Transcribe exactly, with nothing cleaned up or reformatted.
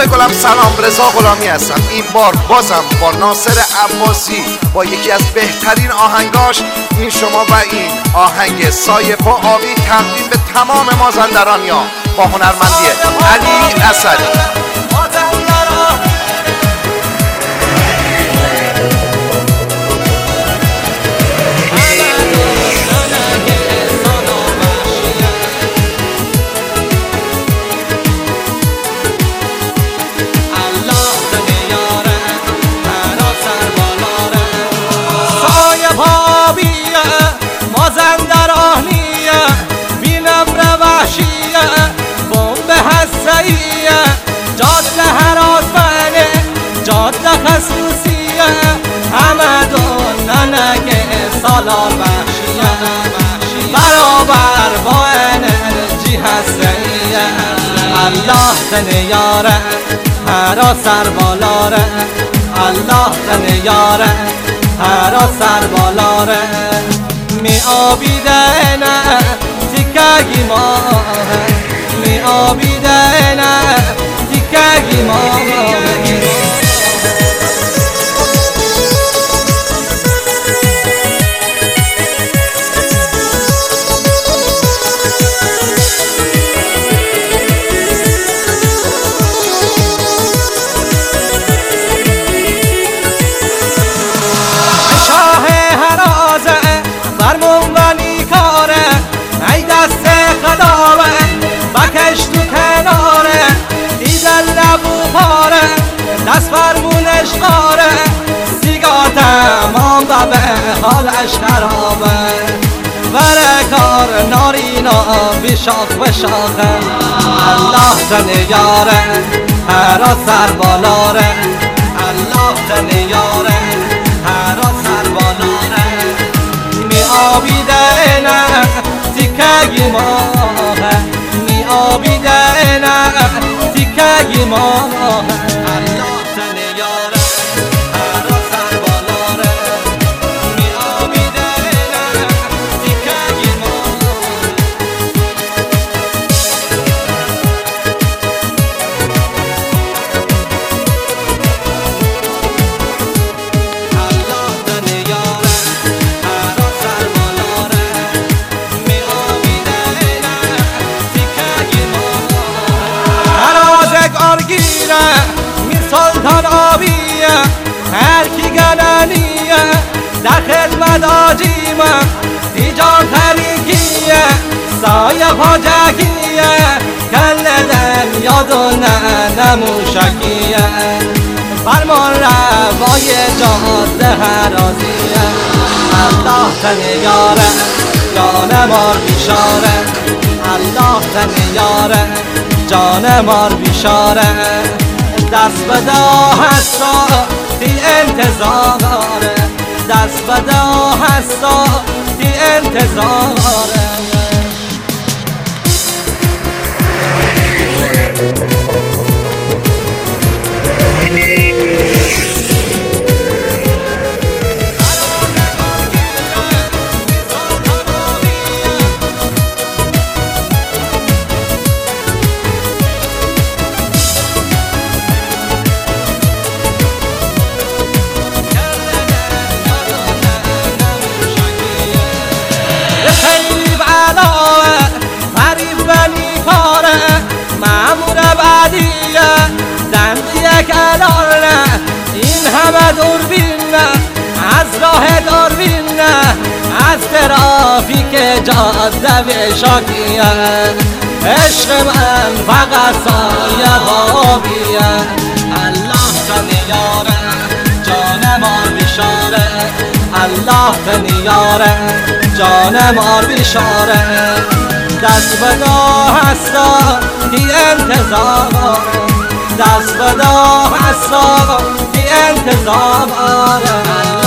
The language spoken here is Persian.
خاله گلم سلام، رضا غلامی هستم. این بار بازم با ناصر عباسی با یکی از بهترین آهنگاش، این شما و این آهنگ سایه و آبی، تقدیم به تمام مازندرانیا با هنرمندی علی اصلی. مازندرانیه بینم روشیه بمب هسته‌ایه جاده هراسمنه جاده خصوصیه همه دوننگه سالار بخشیه برابر با انرژی هسته‌ایه الله تنیاره هرا سر بالاره الله تنیاره هرا سر بالاره می آبیده نه تیکگی ماه می آبیده نه تیکگی ماه دست فرمونش قاره سیگار تمام و به حالش خرابه بره کار نارینا بی شاخ به شاخه الله تنیاره هرا سر بالاره الله تنیاره هرا سر بالاره می آبیده نه تیکگی ماه می آبیده نه تیکگی ماه می سلطان آبیه هر کی گنانیه در خدمت آجیمه دیجان تریکیه سایه پاجکیه کل دن یادونه نموشکیه فرمان روای جاده هرازیه الله تنیاره جان مار بیشاره الله تنیاره جان مار بیشاره دست بده هستا تی انتظاره دست بده هستا تی انتظاره کلانه این همه دوربینه از راه دوربینه از ترافیک جاده و شاکیه عشق من فقط سایه بابیه الله تنیاره جان مار بیشاره الله تنیاره جان مار بیشاره دست بده هستا تی انتظاره دست بده هستا بی انتظار